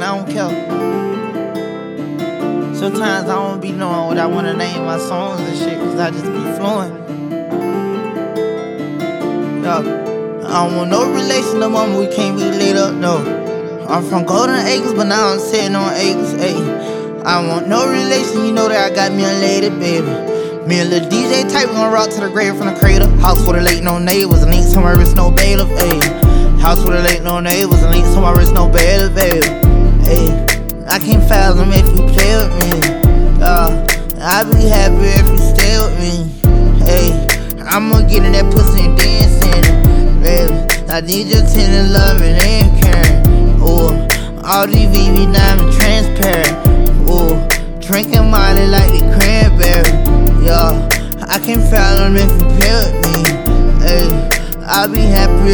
I don't care. Sometimes I don't be knowing what I wanna name my songs and shit, cause I just be flowing. Yeah. I don't want no relation to mama, we can't be lit up, no. I'm from Golden Acres, but now I'm sitting on acres, ayy. I don't want no relation, you know that I got me a lady, baby. Me and Lil DJ type, we gon' rock to the grave from the cradle. House with a late, no neighbors, and ain't to my wrist, no bailiff, ayy. House with a late, no neighbors, and ain't to my wrist, no bailiff, baby. Ayy. I can't fathom if you play with me. I be happy if you stay with me. Hey, I'ma get in that pussy and dance in it, baby. I need your tender loving and caring. Ooh, all these VV diamond transparent. Ooh, drinking Molly like the cranberry. Yeah, I can't fathom if you play with me. Hey, I be happy